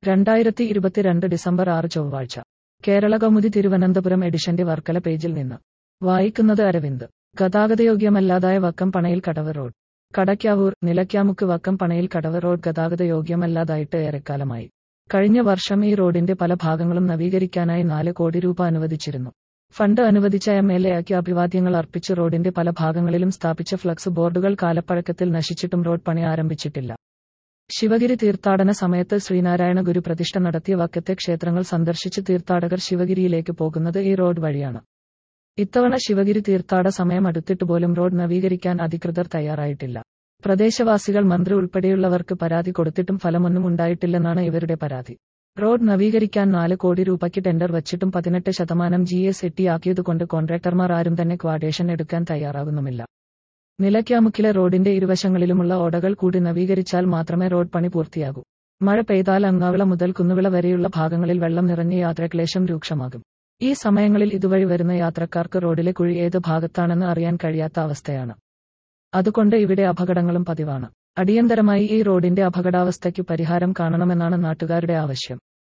2022 December 6 ചൊവ്വാഴ്ച കേരളകൗമുദി തിരുവനന്തപുരം എഡിഷന്റെ വർക്കല പേജിൽ നിന്ന് വായിക്കുന്നത് അരവിന്ദ്. ഗതാഗതയോഗ്യമല്ലാതായ വക്കം പണയിൽ കടവ് റോഡ്. കടയ്ക്കാവൂർ നിലയ്ക്കാമുക്ക് വക്കം പണയിൽ കടവ് റോഡ് ഗതാഗതയോഗ്യമല്ലാതായിട്ട് ഏറെക്കാലമായി. കഴിഞ്ഞ വർഷം ഈ റോഡിന്റെ പല ഭാഗങ്ങളും നവീകരിക്കാനായി 4 കോടി രൂപ അനുവദിച്ചിരുന്നു. ഫണ്ട് അനുവദിച്ച MLAയ്ക്ക് അഭിവാദ്യങ്ങൾ അർപ്പിച്ച് റോഡിന്റെ പല ഭാഗങ്ങളിലും സ്ഥാപിച്ച ഫ്ലക്സ് ബോർഡുകൾ കാലപ്പഴക്കത്തിൽ നശിച്ചിട്ടും റോഡ് പണി ആരംഭിച്ചിട്ടില്ല. ശിവഗിരി തീർത്ഥാടന സമയത്ത് ശ്രീനാരായണ ഗുരു പ്രതിഷ്ഠ നടത്തിയ വക്കത്തെ ക്ഷേത്രങ്ങൾ സന്ദർശിച്ച് തീർത്ഥാടകർ ശിവഗിരിയിലേക്ക് പോകുന്നത് ഈ റോഡ് വഴിയാണ്. ഇത്തവണ ശിവഗിരി തീർത്ഥാട സമയം അടുത്തിട്ട് പോലും റോഡ് നവീകരിക്കാൻ അധികൃതർ തയ്യാറായിട്ടില്ല. പ്രദേശവാസികൾ മന്ത്രി ഉൾപ്പെടെയുള്ളവർക്ക് പരാതി കൊടുത്തിട്ടും ഫലമൊന്നും ഉണ്ടായിട്ടില്ലെന്നാണ് ഇവരുടെ പരാതി. റോഡ് നവീകരിക്കാൻ 4 കോടി രൂപയ്ക്ക് ടെൻഡർ വച്ചിട്ടും 18% GS എട്ടിയാക്കിയതുകൊണ്ട് കോൺട്രാക്ടർമാർ ആരും തന്നെ ക്വാട്ടേഷൻ എടുക്കാൻ തയ്യാറാകുന്നുമില്ല. നിലയ്ക്കാമുക്കിലെ റോഡിന്റെ ഇരുവശങ്ങളിലുമുള്ള ഓടകൾ കൂടി നവീകരിച്ചാൽ മാത്രമേ റോഡ് പണി പൂർത്തിയാകൂ. മഴ പെയ്താൽ അങ്ങാവിള മുതൽ കുന്നുവിള വരെയുള്ള ഭാഗങ്ങളിൽ വെള്ളം നിറഞ്ഞ് യാത്രാക്ലേശം രൂക്ഷമാകും. ഈ സമയങ്ങളിൽ ഇതുവഴി വരുന്ന യാത്രക്കാർക്ക് റോഡിലെ കുഴി ഏത് ഭാഗത്താണെന്ന് അറിയാൻ കഴിയാത്ത അവസ്ഥയാണ്. അതുകൊണ്ട് ഇവിടെ അപകടങ്ങളും പതിവാണ്. അടിയന്തരമായി ഈ റോഡിന്റെ അപകടാവസ്ഥയ്ക്കു പരിഹാരം കാണണമെന്നാണ് നാട്ടുകാരുടെ ആവശ്യം.